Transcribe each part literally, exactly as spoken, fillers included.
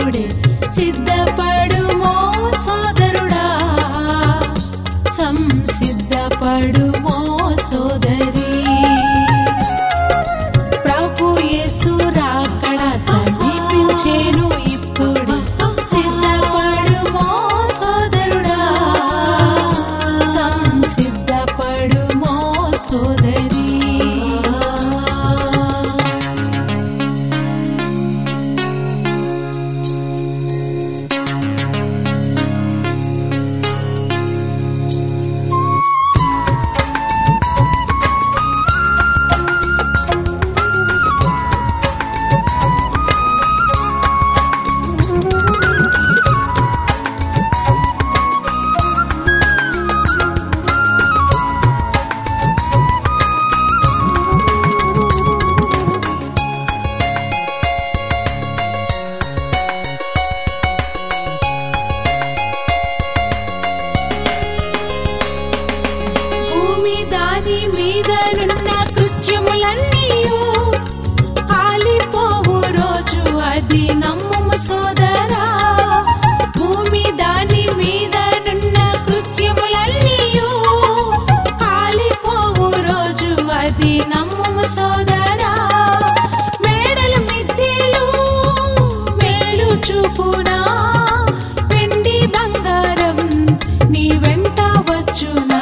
ఇప్పుడే సిద్ధపడుమో సోదరుడా, సంసిద్ధపడుమో సోదరి. ప్రభు యేసు రాకడ సమీపించేను ఇప్పుడే సిద్ధపడుమో సోదరుడా, సంసిద్ధపడుమో సోదరి. దాని మీదనున్న కృత్యములన్నీయు కాలిపోవు రోజు అది నమ్ముము సోదరా. భూమి దాని మీదనున్న కృత్యములన్నీయు కాలిపోవు రోజు అది నమ్ముము సోదరా. మేడలు మిద్దెలు మేలు చూపునా, వెండి బంగారం నీ వెంట వచ్చునా.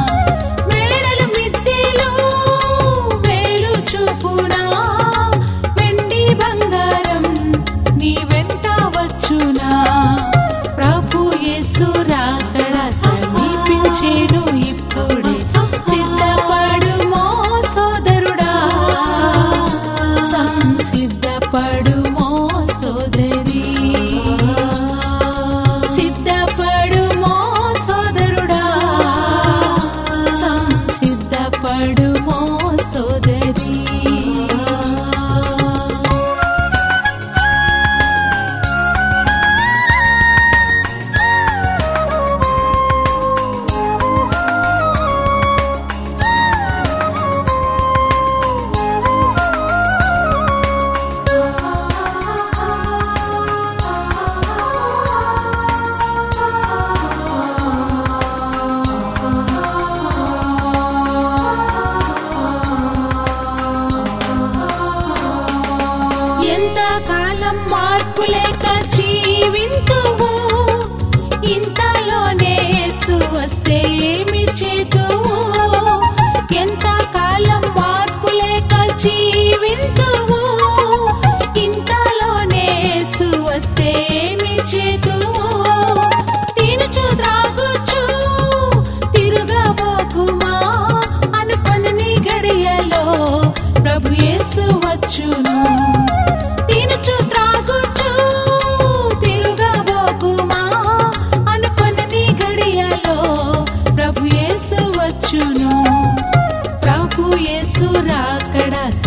ప్రభు యేసు రాకడ సమీపించేను ఇప్పుడే సిద్ధపడుమో సోదరుడా, సంసిద్ధపడుమో సోదరి. సిద్ధపడుమో సోదరుడా, సంసిద్ధపడుమో సోదరి. ఎంతకాలం మార్పు లేక జీవింతువు, ఇంతలోనే యేసు వస్తే ఏమి చేతువు. ఎంతకాలం మార్పు లేక జీవింతువు, ఇంతలోనే యేసు వస్తే ఏమి చేతువు. తినుచు త్రాగుచు తిరుగబోకుమా అనుకొని నీ గడియలో ప్రభు యేసు వచ్చును. తినుచు త్రాగుచు తిరుగబోకుమా అనుకొని నీ గడియలో ప్రభు యేసు వచ్చును. ప్రభు యేసు రాకడ